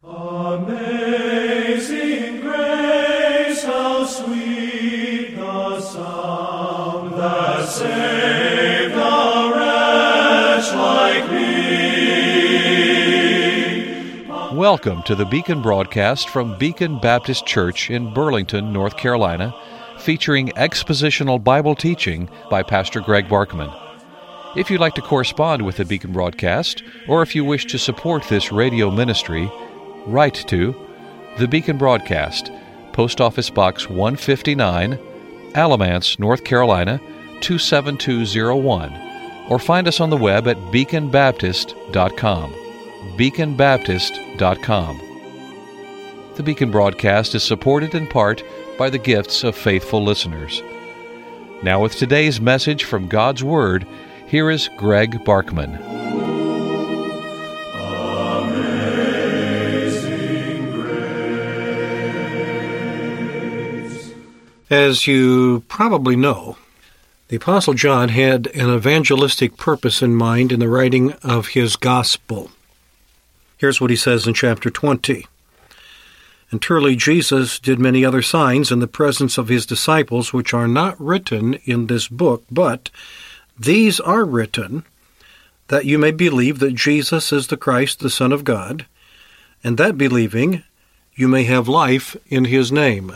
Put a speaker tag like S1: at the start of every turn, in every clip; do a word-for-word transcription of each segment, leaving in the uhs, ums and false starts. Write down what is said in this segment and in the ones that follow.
S1: Amazing grace, how sweet the sound that saved a wretch like me.
S2: Welcome to the Beacon broadcast from Beacon Baptist Church in Burlington, North Carolina, featuring expositional Bible teaching by Pastor Greg Barkman. If you'd like to correspond with the Beacon broadcast, or if you wish to support this radio ministry, write to The Beacon Broadcast, Post Office Box one fifty-nine, Alamance, North Carolina, two seven two zero one, or find us on the web at beacon baptist dot com. beacon baptist dot com. The Beacon Broadcast is supported in part by the gifts of faithful listeners. Now with today's message from God's Word, here is Greg Barkman.
S3: As you probably know, the Apostle John had an evangelistic purpose in mind in the writing of his gospel. Here's what he says in chapter twenty. And truly Jesus did many other signs in the presence of his disciples, which are not written in this book, but these are written that you may believe that Jesus is the Christ, the Son of God, and that believing you may have life in his name.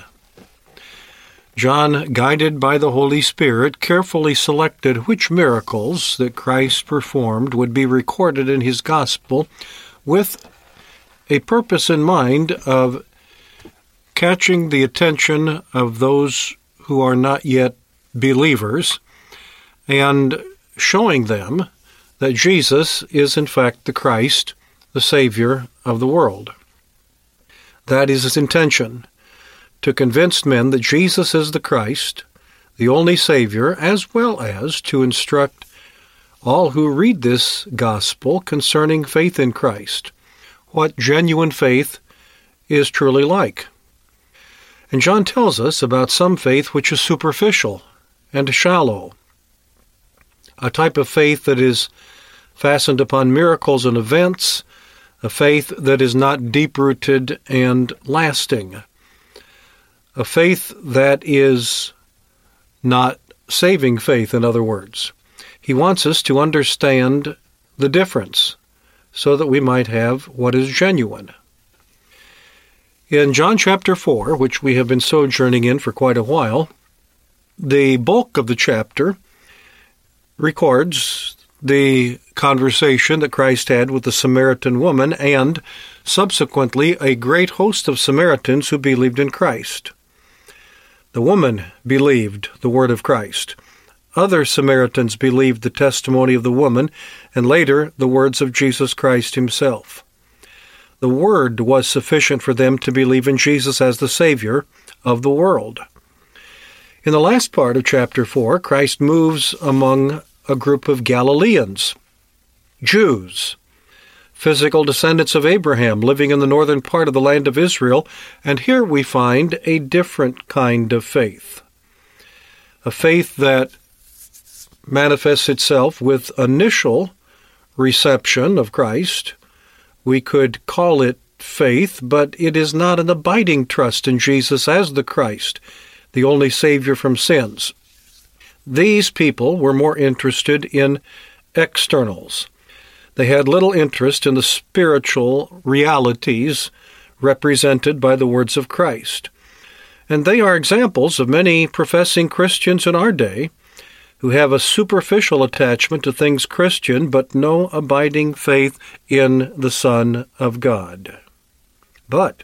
S3: John, guided by the Holy Spirit, carefully selected which miracles that Christ performed would be recorded in his gospel with a purpose in mind of catching the attention of those who are not yet believers and showing them that Jesus is in fact the Christ, the Savior of the world. That is his intention, to convince men that Jesus is the Christ, the only Savior, as well as to instruct all who read this gospel concerning faith in Christ, what genuine faith is truly like. And John tells us about some faith which is superficial and shallow, a type of faith that is fastened upon miracles and events, a faith that is not deep-rooted and lasting, a faith that is not saving faith, in other words. He wants us to understand the difference so that we might have what is genuine. In John chapter four, which we have been sojourning in for quite a while, the bulk of the chapter records the conversation that Christ had with the Samaritan woman and, subsequently, a great host of Samaritans who believed in Christ. The woman believed the word of Christ. Other Samaritans believed the testimony of the woman, and later the words of Jesus Christ himself. The word was sufficient for them to believe in Jesus as the Savior of the world. In the last part of chapter four, Christ moves among a group of Galileans, Jews, physical descendants of Abraham living in the northern part of the land of Israel, and here we find a different kind of faith. A faith that manifests itself with initial reception of Christ. We could call it faith, but it is not an abiding trust in Jesus as the Christ, the only Savior from sins. These people were more interested in externals. They had little interest in the spiritual realities represented by the words of Christ. And they are examples of many professing Christians in our day who have a superficial attachment to things Christian, but no abiding faith in the Son of God. But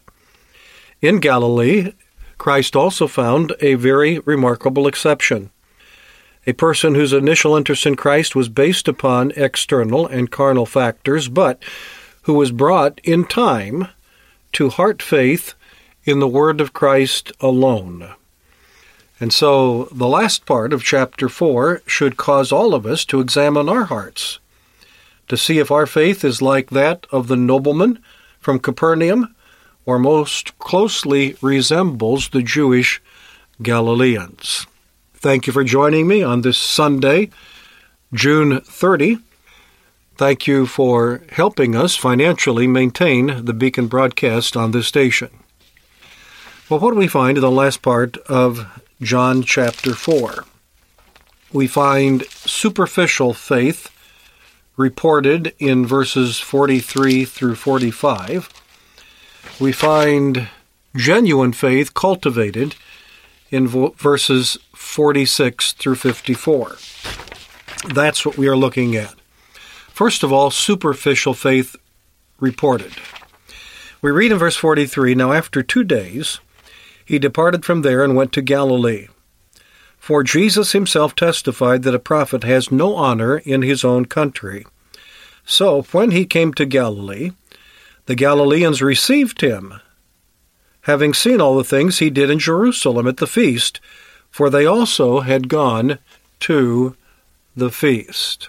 S3: in Galilee, Christ also found a very remarkable exception. A person whose initial interest in Christ was based upon external and carnal factors, but who was brought in time to heart faith in the word of Christ alone. And so the last part of chapter four should cause all of us to examine our hearts, to see if our faith is like that of the nobleman from Capernaum, or most closely resembles the Jewish Galileans. Thank you for joining me on this Sunday, June thirtieth. Thank you for helping us financially maintain the Beacon broadcast on this station. Well, what do we find in the last part of John chapter four? We find superficial faith reported in verses forty-three through forty-five. We find genuine faith cultivated in verses forty-six through fifty-four. That's what we are looking at. First of all, superficial faith reported. We read in verse forty-three, "Now after two days he departed from there and went to Galilee. For Jesus himself testified that a prophet has no honor in his own country. So when he came to Galilee, the Galileans received him, having seen all the things he did in Jerusalem at the feast, for they also had gone to the feast."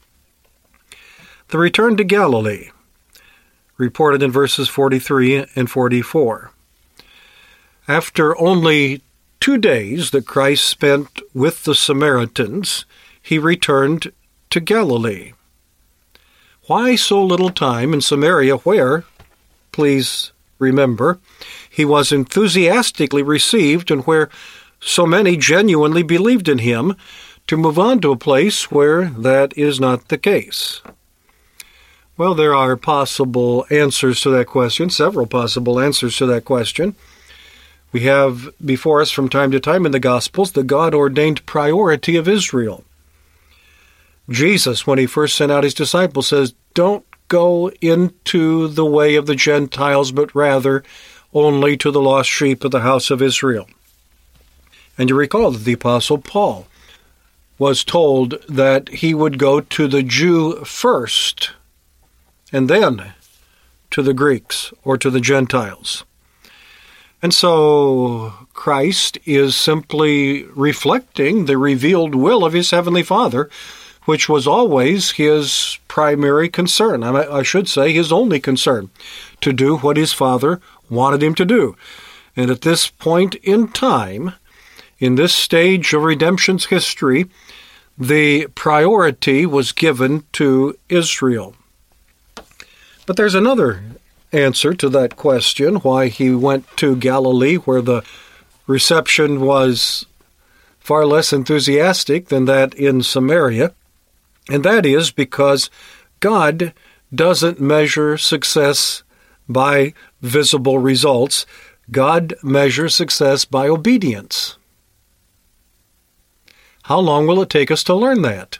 S3: The return to Galilee, reported in verses forty-three and forty-four. After only two days that Christ spent with the Samaritans, he returned to Galilee. Why so little time in Samaria where, please remember, he was enthusiastically received and where so many genuinely believed in him, to move on to a place where that is not the case? Well, there are possible answers to that question, several possible answers to that question. We have before us from time to time in the Gospels the God-ordained priority of Israel. Jesus, when he first sent out his disciples, says, "Don't go into the way of the Gentiles, but rather only to the lost sheep of the house of Israel." And you recall that the Apostle Paul was told that he would go to the Jew first, and then to the Greeks or to the Gentiles. And so Christ is simply reflecting the revealed will of his heavenly Father, which was always his primary concern. I should say his only concern, to do what his Father wanted him to do. And at this point in time, in this stage of redemption's history, the priority was given to Israel. But there's another answer to that question, why he went to Galilee, where the reception was far less enthusiastic than that in Samaria, and that is because God doesn't measure success by visible results. God measures success by obedience. How long will it take us to learn that?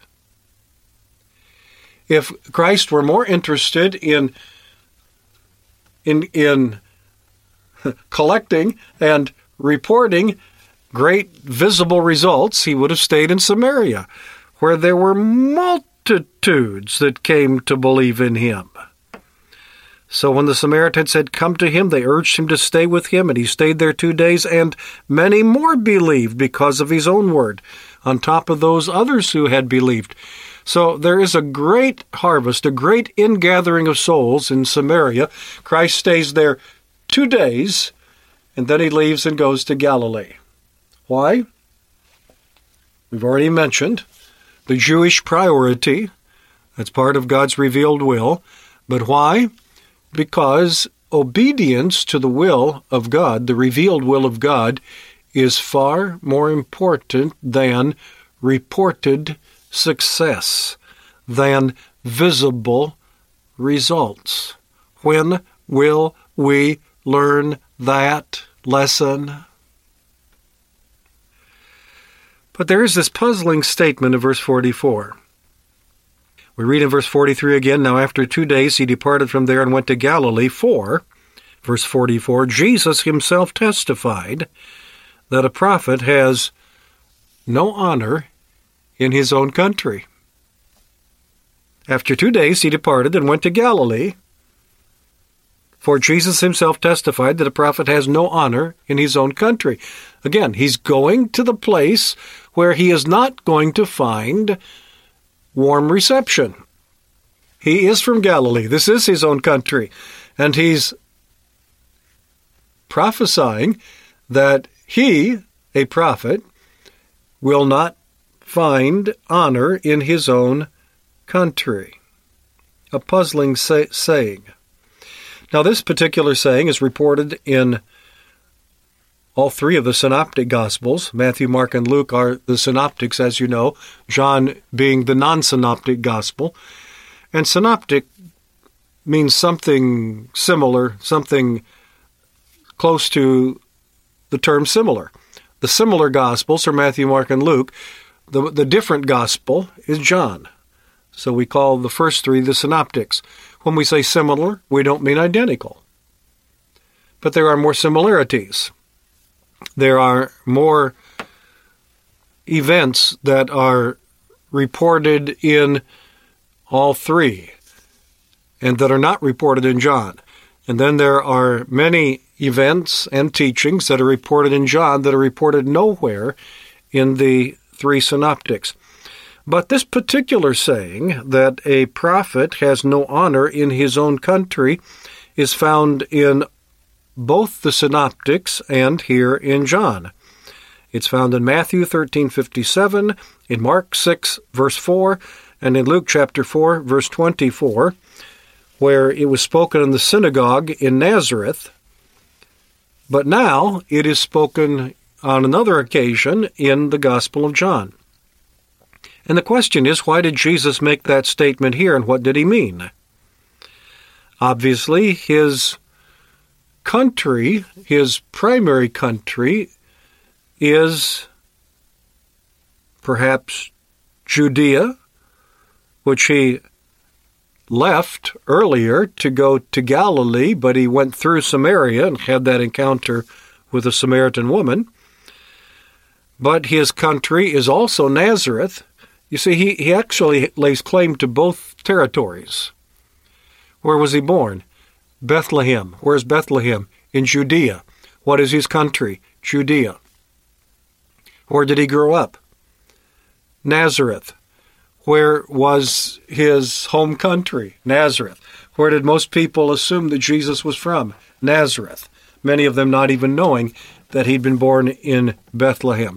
S3: If Christ were more interested in in in collecting and reporting great visible results, he would have stayed in Samaria, where there were multitudes that came to believe in him. So when the Samaritans had come to him, they urged him to stay with him, and he stayed there two days, and many more believed because of his own word, on top of those others who had believed. So there is a great harvest, a great ingathering of souls in Samaria. Christ stays there two days, and then he leaves and goes to Galilee. Why? We've already mentioned the Jewish priority. That's part of God's revealed will. But why? Because obedience to the will of God, the revealed will of God, is far more important than reported success, than visible results. When will we learn that lesson? But there is this puzzling statement in verse forty-four. We read in verse forty-three again, "Now after two days he departed from there and went to Galilee, for," verse forty-four, "Jesus himself testified that a prophet has no honor in his own country." After two days he departed and went to Galilee, for Jesus himself testified that a prophet has no honor in his own country. Again, he's going to the place where he is not going to find warm reception. He is from Galilee. This is his own country. And he's prophesying that he, a prophet, will not find honor in his own country. a puzzling say- saying. Now, this particular saying is reported in all three of the synoptic Gospels. Matthew, Mark, and Luke are the synoptics, as you know, John being the non-synoptic Gospel. And synoptic means something similar, something close to the term similar. The similar Gospels are Matthew, Mark, and Luke. The, the different Gospel is John. So we call the first three the synoptics. When we say similar, we don't mean identical. But there are more similarities. There are more events that are reported in all three and that are not reported in John. And then there are many events and teachings that are reported in John that are reported nowhere in the three synoptics. But this particular saying that a prophet has no honor in his own country is found in both the synoptics and here in John. It's found in Matthew thirteen fifty-seven, in Mark six, verse four, and in Luke chapter four, verse twenty-four, where it was spoken in the synagogue in Nazareth. But now it is spoken on another occasion in the Gospel of John. And the question is, why did Jesus make that statement here, and what did he mean? Obviously, his country, his primary country, is perhaps Judea, which he left earlier to go to Galilee, but he went through Samaria and had that encounter with a Samaritan woman. But his country is also Nazareth. You see, he, he actually lays claim to both territories. Where was he born? Bethlehem. Where's Bethlehem? In Judea. What is his country? Judea. Where did he grow up? Nazareth. Where was his home country? Nazareth. Where did most people assume that Jesus was from? Nazareth. Many of them not even knowing that he'd been born in Bethlehem.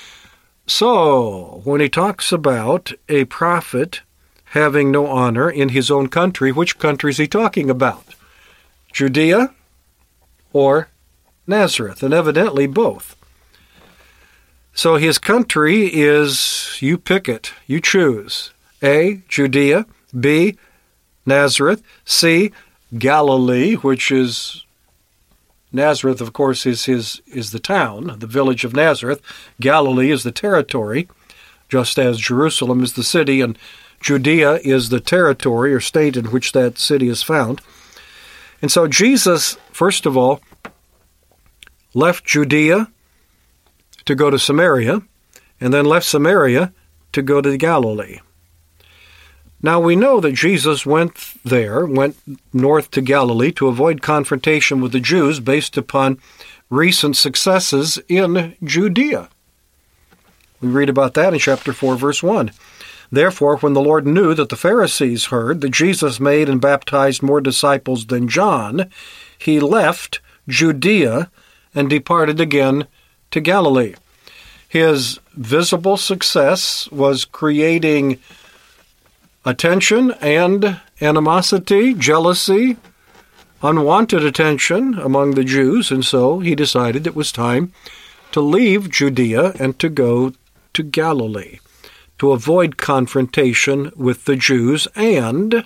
S3: So, when he talks about a prophet having no honor in his own country, which country is he talking about? Judea or Nazareth? And evidently both. So his country is, you pick it, you choose. A, Judea. B, Nazareth. C, Galilee, which is, Nazareth, of course, is his is the town, the village of Nazareth. Galilee is the territory, just as Jerusalem is the city, and Judea is the territory or state in which that city is found. And so Jesus, first of all, left Judea to go to Samaria, and then left Samaria to go to Galilee. Now we know that Jesus went there, went north to Galilee to avoid confrontation with the Jews based upon recent successes in Judea. We read about that in chapter four, verse one. Therefore, when the Lord knew that the Pharisees heard that Jesus made and baptized more disciples than John, he left Judea and departed again to Galilee. His visible success was creating attention and animosity, jealousy, unwanted attention among the Jews, and so he decided it was time to leave Judea and to go to Galilee, to avoid confrontation with the Jews, and,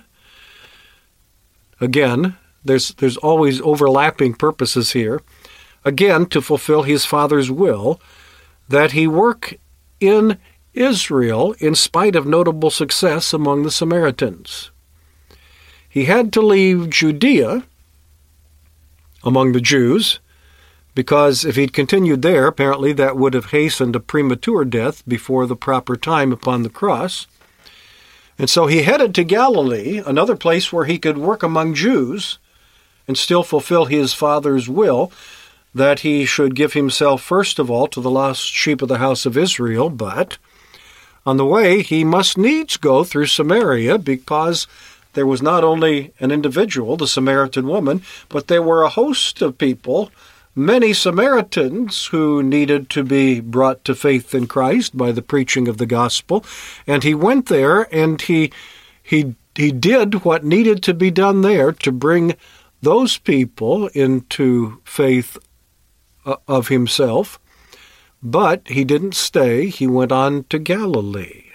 S3: again, there's there's always overlapping purposes here, again, to fulfill his Father's will, that he work in Israel in spite of notable success among the Samaritans. He had to leave Judea among the Jews, because if he'd continued there, apparently that would have hastened a premature death before the proper time upon the cross. And so he headed to Galilee, another place where he could work among Jews and still fulfill his Father's will, that he should give himself first of all to the lost sheep of the house of Israel, but on the way he must needs go through Samaria, because there was not only an individual, the Samaritan woman, but there were a host of people, many Samaritans, who needed to be brought to faith in Christ by the preaching of the gospel. And he went there and he he he did what needed to be done there to bring those people into faith of himself, but he didn't stay. He went on to Galilee,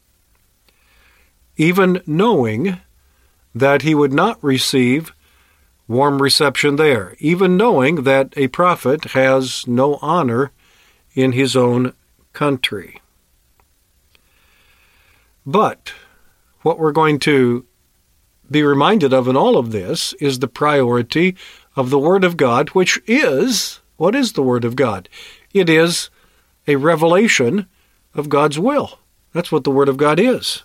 S3: even knowing that he would not receive warm reception there, even knowing that a prophet has no honor in his own country. But what we're going to be reminded of in all of this is the priority of the Word of God, which is, what is the Word of God? It is a revelation of God's will. That's what the Word of God is.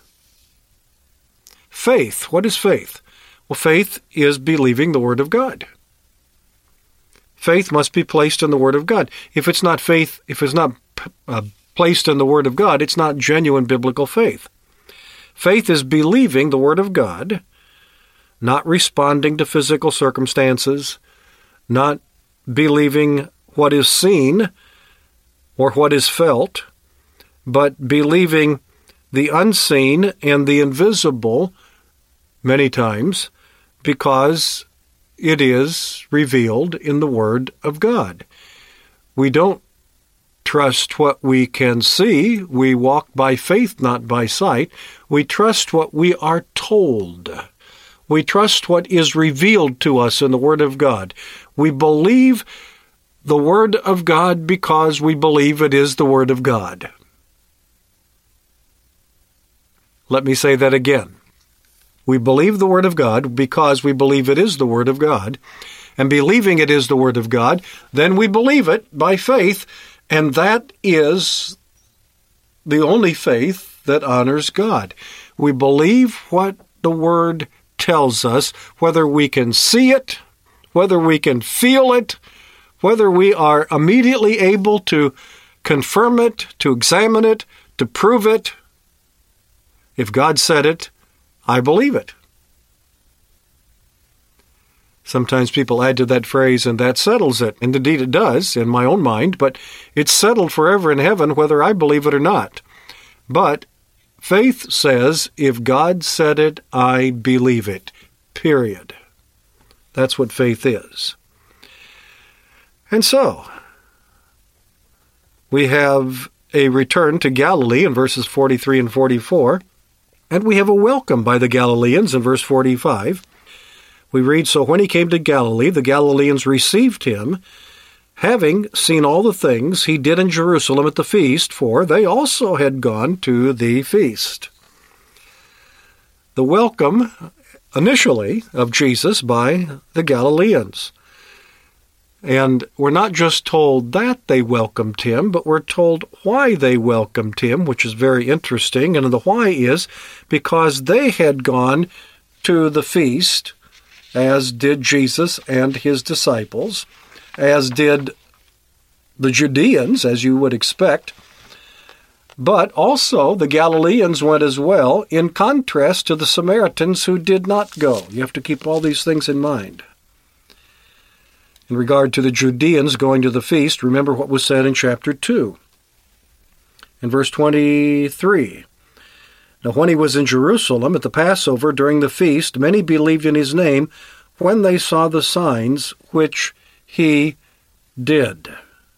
S3: Faith. What is faith? Well, faith is believing the Word of God. Faith must be placed in the Word of God. If it's not faith, if it's not uh, placed in the Word of God, it's not genuine biblical faith. Faith is believing the Word of God, not responding to physical circumstances, not believing what is seen or what is felt, but believing the unseen and the invisible many times because it is revealed in the Word of God. We don't trust what we can see. We walk by faith, not by sight. We trust what we are told. We trust what is revealed to us in the Word of God. We believe the Word of God because we believe it is the Word of God. Let me say that again. We believe the Word of God because we believe it is the Word of God. And believing it is the Word of God, then we believe it by faith, and that is the only faith that honors God. We believe what the Word tells us, whether we can see it, whether we can feel it, whether we are immediately able to confirm it, to examine it, to prove it. If God said it, I believe it. Sometimes people add to that phrase, and that settles it. And indeed it does, in my own mind, but it's settled forever in heaven whether I believe it or not. But faith says, if God said it, I believe it. Period. That's what faith is. And so, we have a return to Galilee in verses forty-three and forty-four, and we have a welcome by the Galileans in verse forty-five. We read, so when he came to Galilee, the Galileans received him, having seen all the things he did in Jerusalem at the feast, for they also had gone to the feast. The welcome, initially, of Jesus by the Galileans. And we're not just told that they welcomed him, but we're told why they welcomed him, which is very interesting. And the why is because they had gone to the feast, as did Jesus and his disciples, as did the Judeans, as you would expect. But also the Galileans went as well, in contrast to the Samaritans who did not go. You have to keep all these things in mind. In regard to the Judeans going to the feast, remember what was said in chapter two. In verse twenty-three, now when he was in Jerusalem at the Passover during the feast, many believed in his name when they saw the signs which he did.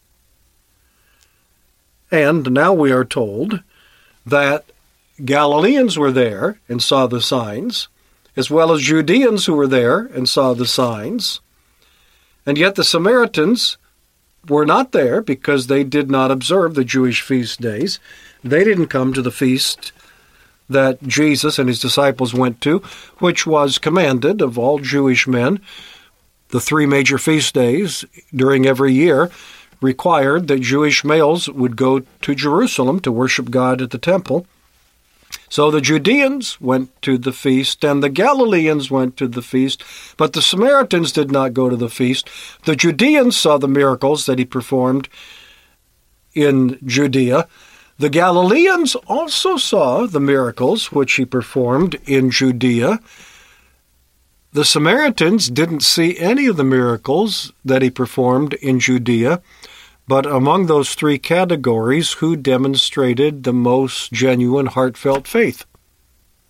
S3: And now we are told that Galileans were there and saw the signs, as well as Judeans who were there and saw the signs. And yet the Samaritans were not there because they did not observe the Jewish feast days. They didn't come to the feast that Jesus and his disciples went to, which was commanded of all Jewish men. The three major feast days during every year required that Jewish males would go to Jerusalem to worship God at the temple. So the Judeans went to the feast, and the Galileans went to the feast, but the Samaritans did not go to the feast. The Judeans saw the miracles that he performed in Judea. The Galileans also saw the miracles which he performed in Judea. The Samaritans didn't see any of the miracles that he performed in Judea, but among those three categories, who demonstrated the most genuine, heartfelt faith?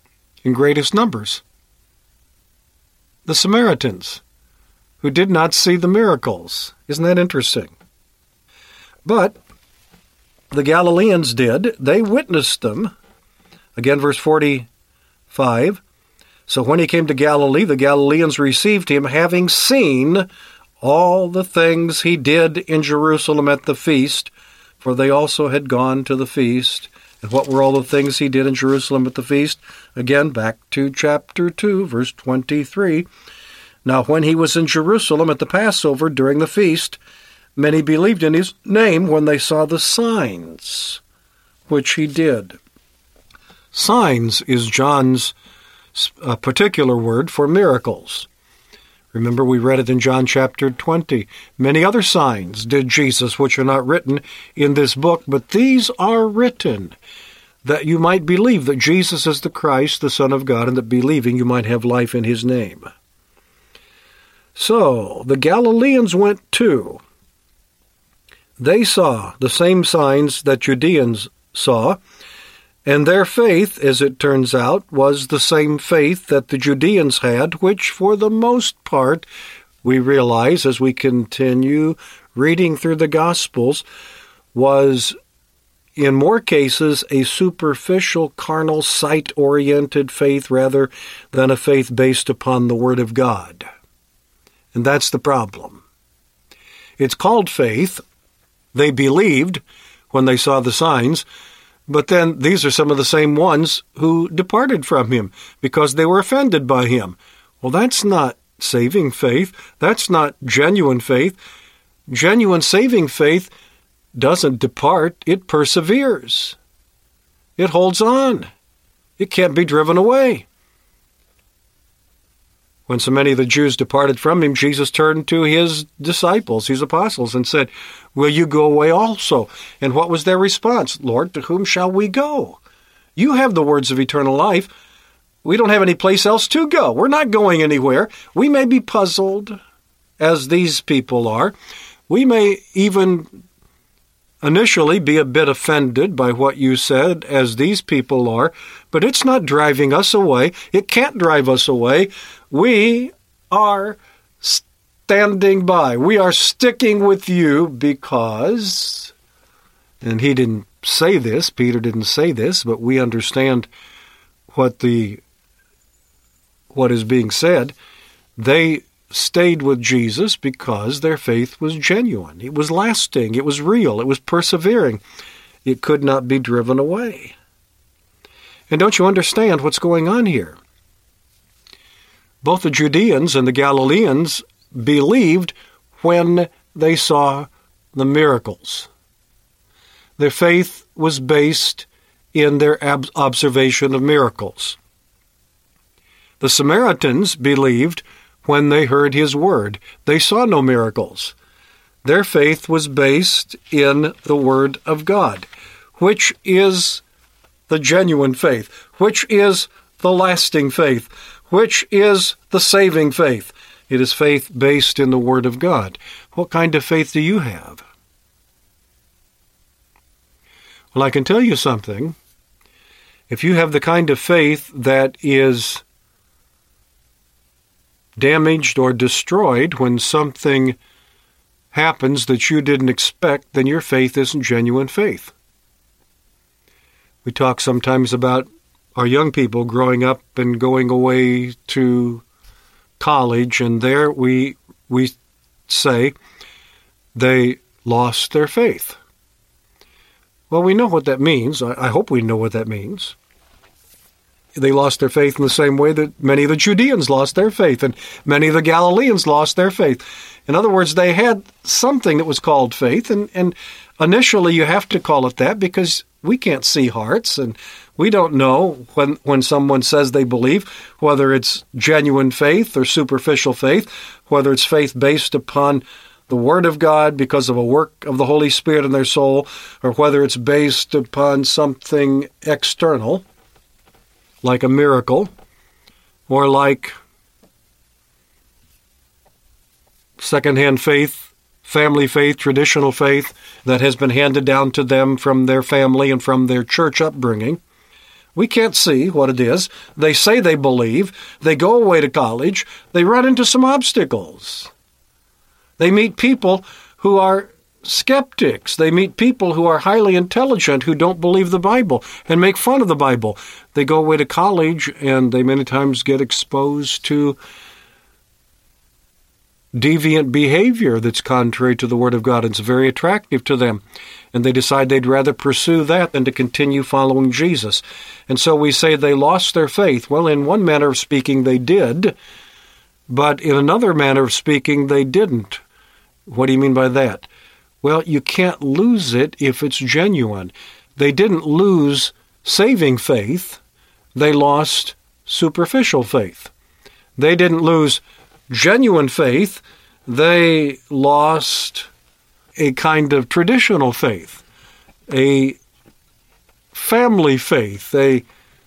S3: in greatest numbers. The Samaritans, who did not see the miracles. Isn't that interesting? But the Galileans did. They witnessed them. Again, verse forty-five. So when he came to Galilee, the Galileans received him, having seen all the things he did in Jerusalem at the feast, for they also had gone to the feast. And what were all the things he did in Jerusalem at the feast? Again, back to chapter two, verse twenty-three. Now when he was in Jerusalem at the Passover during the feast, many believed in his name when they saw the signs which he did. Signs is John's uh, particular word for miracles. Remember, we read it in John chapter twenty. Many other signs did Jesus, which are not written in this book, but these are written, that you might believe that Jesus is the Christ, the Son of God, and that believing you might have life in his name. So, the Galileans went too. They saw the same signs that Judeans saw, and their faith, as it turns out, was the same faith that the Judeans had, which for the most part, we realize as we continue reading through the Gospels, was in more cases a superficial, carnal, sight-oriented faith rather than a faith based upon the Word of God. And that's the problem. It's called faith. They believed when they saw the signs, but then these are some of the same ones who departed from him because they were offended by him. Well, that's not saving faith. That's not genuine faith. Genuine saving faith doesn't depart. It perseveres. It holds on. It can't be driven away. When so many of the Jews departed from him, Jesus turned to his disciples, his apostles, and said, "Will you go away also?" And what was their response? "Lord, to whom shall we go? You have the words of eternal life. We don't have any place else to go. We're not going anywhere. We may be puzzled, as these people are. We may even initially be a bit offended by what you said, as these people are, but it's not driving us away. It can't drive us away. We are standing by. We are sticking with you because," and he didn't say this, Peter didn't say this, but we understand what the what is being said. They stayed with Jesus because their faith was genuine. It was lasting. It was real. It was persevering. It could not be driven away. And don't you understand what's going on here? Both the Judeans and the Galileans believed when they saw the miracles. Their faith was based in their ab- observation of miracles. The Samaritans believed when they heard his word. They saw no miracles. Their faith was based in the word of God, which is the genuine faith, which is the lasting faith, which is the saving faith. It is faith based in the Word of God. What kind of faith do you have? Well, I can tell you something. If you have the kind of faith that is damaged or destroyed when something happens that you didn't expect, then your faith isn't genuine faith. We talk sometimes about our young people growing up and going away to college, and there we we say they lost their faith. Well, we know what that means. I, I hope we know what that means. They lost their faith in the same way that many of the Judeans lost their faith, and many of the Galileans lost their faith. In other words, they had something that was called faith, and, and initially you have to call it that because we can't see hearts, and we don't know when, when someone says they believe, whether it's genuine faith or superficial faith, whether it's faith based upon the Word of God because of a work of the Holy Spirit in their soul, or whether it's based upon something external, like a miracle, or like secondhand faith, family faith, traditional faith that has been handed down to them from their family and from their church upbringing. We can't see what it is. They say they believe. They go away to college. They run into some obstacles. They meet people who are skeptics. They meet people who are highly intelligent who don't believe the Bible and make fun of the Bible. They go away to college and they many times get exposed to deviant behavior that's contrary to the Word of God. It's very attractive to them. And they decide they'd rather pursue that than to continue following Jesus. And so we say they lost their faith. Well, in one manner of speaking, they did. But in another manner of speaking, they didn't. What do you mean by that? Well, you can't lose it if it's genuine. They didn't lose saving faith. They lost superficial faith. They didn't lose genuine faith. They lost a kind of traditional faith, a family faith, a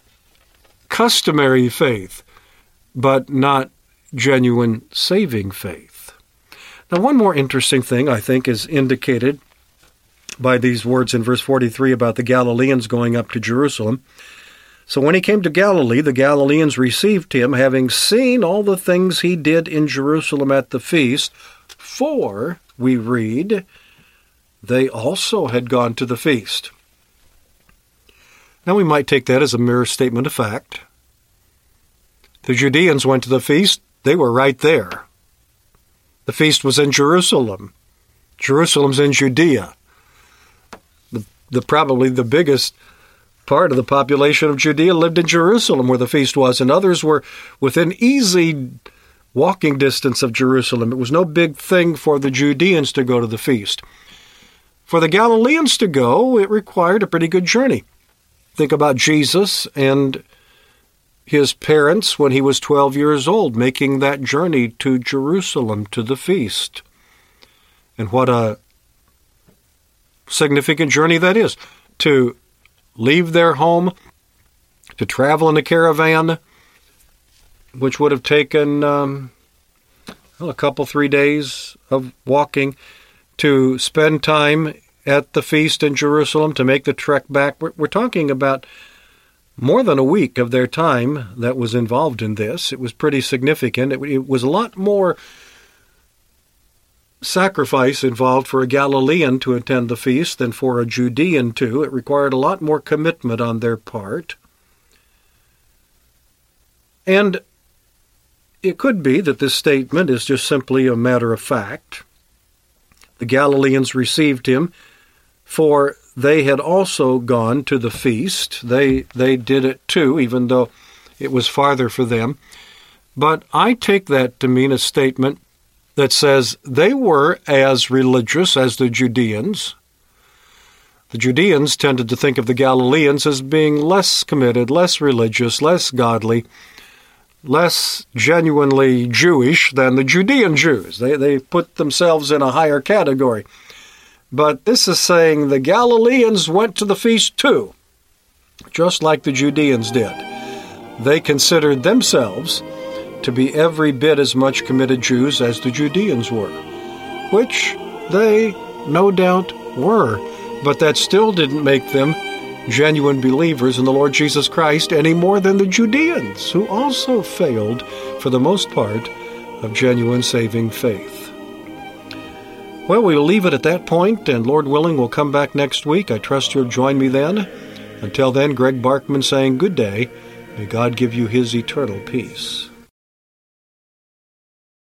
S3: customary faith, but not genuine saving faith. Now, one more interesting thing, I think, is indicated by these words in verse forty-three about the Galileans going up to Jerusalem. So when he came to Galilee, the Galileans received him, having seen all the things he did in Jerusalem at the feast, for, we read, they also had gone to the feast. Now we might take that as a mere statement of fact. The Judeans went to the feast. They were right there. The feast was in Jerusalem. Jerusalem's in Judea. The, the probably the biggest part of the population of Judea lived in Jerusalem where the feast was, and others were within easy walking distance of Jerusalem. It was no big thing for the Judeans to go to the feast. For the Galileans to go, it required a pretty good journey. Think about Jesus and his parents when he was twelve years old, making that journey to Jerusalem to the feast. And what a significant journey that is, to leave their home, to travel in a caravan, which would have taken um, well, a couple, three days of walking, to spend time at the feast in Jerusalem, to make the trek back. We're, we're talking about more than a week of their time that was involved in this. It was pretty significant. It, it was a lot more sacrifice involved for a Galilean to attend the feast than for a Judean to. It required a lot more commitment on their part. And it could be that this statement is just simply a matter of fact. The Galileans received him, for they had also gone to the feast. They they did it too, even though it was farther for them. But I take that to mean a statement that says they were as religious as the Judeans. The Judeans tended to think of the Galileans as being less committed, less religious, less godly, less genuinely Jewish than the Judean Jews. They, they put themselves in a higher category. But this is saying the Galileans went to the feast too, just like the Judeans did. They considered themselves to be every bit as much committed Jews as the Judeans were, which they no doubt were, but that still didn't make them genuine believers in the Lord Jesus Christ any more than the Judeans, who also failed, for the most part, of genuine saving faith. Well, we'll leave it at that point, and Lord willing, we'll come back next week. I trust you'll join me then. Until then, Greg Barkman saying good day. May God give you his eternal peace.